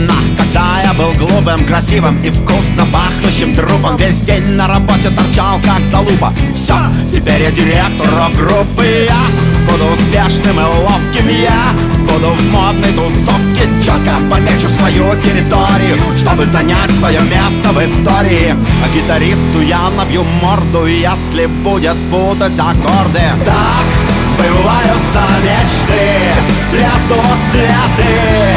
времена, когда я был глупым, красивым и вкусно пахнущим трупом. Весь день на работе торчал, как залупа. Все, теперь я директор рок-группы. Я буду успешным и ловким, я буду в модной тусовке. Четко помечу свою территорию, чтобы занять свое место в истории. А гитаристу я набью морду, если будет путать аккорды. Так сбываются мечты, цветут цветы,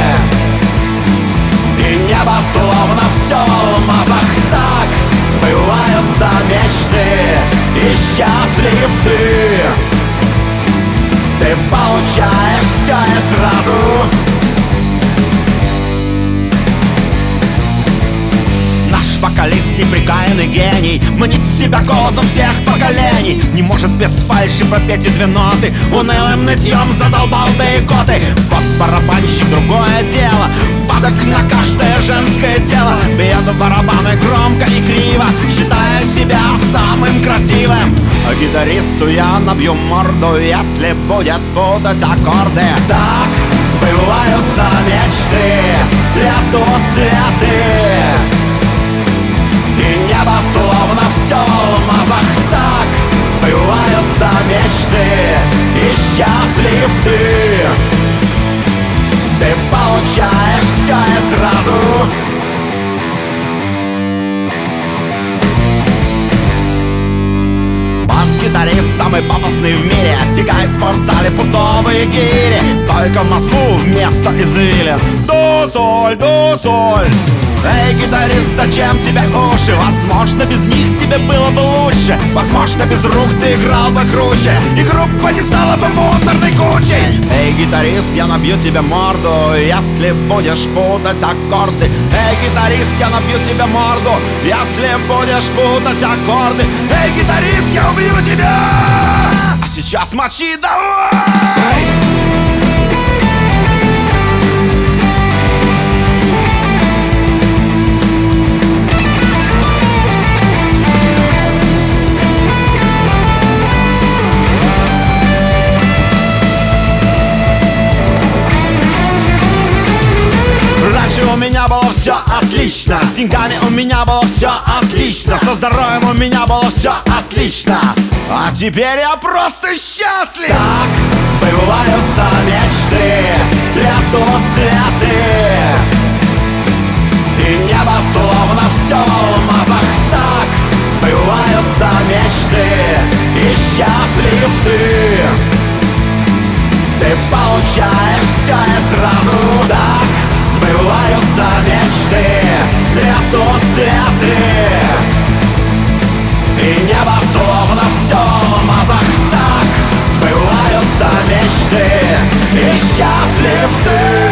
и небо словно все в алмазах. Так сбываются мечты, и счастлив ты. Ты получаешь все и сразу. Наш вокалист неприкаянный гений, манит себя голосом всех поколений. Не может без фальши пропеть и две ноты, унылым нытьем задолбал бейкоты. Вот барабанщик, другое дело, падок на каждое женское тело. Бьет в барабаны громко и криво, считая себя самым красивым. А гитаристу я набью морду, если будет путать аккорды. Так сбываются мечты, цветут цветы, и небо словно все в алмазах. Так сбываются мечты, и счастлив ты. Ты получаешь все и сразу. Бас-гитарист самый пафосный в мире, оттекает в спортзале путовые гири. Только в Москву вместо извилин до-соль, до-соль. Эй, гитарист, зачем тебе уши? Возможно, без них тебе было бы лучше. Возможно, без рук ты играл бы круче, и группа не стала бы мусорной кучей. Эй, гитарист, я набью тебе морду, если будешь путать аккорды. Эй, гитарист, я набью тебе морду, если будешь путать аккорды. Эй, гитарист, я убью тебя! А сейчас мочи давай! У меня было все отлично, с деньгами у меня было все отлично, со здоровьем у меня было все отлично, а теперь я просто счастлив. Так сбываются мечты, цветут цветы, и небо словно все в алмазах. Так сбываются мечты, и счастлив ты. Ты получаешь все и сразу. Так сбываются мечты, цветут цветы, и небо словно все в алмазах. Так сбываются мечты, и счастлив ты.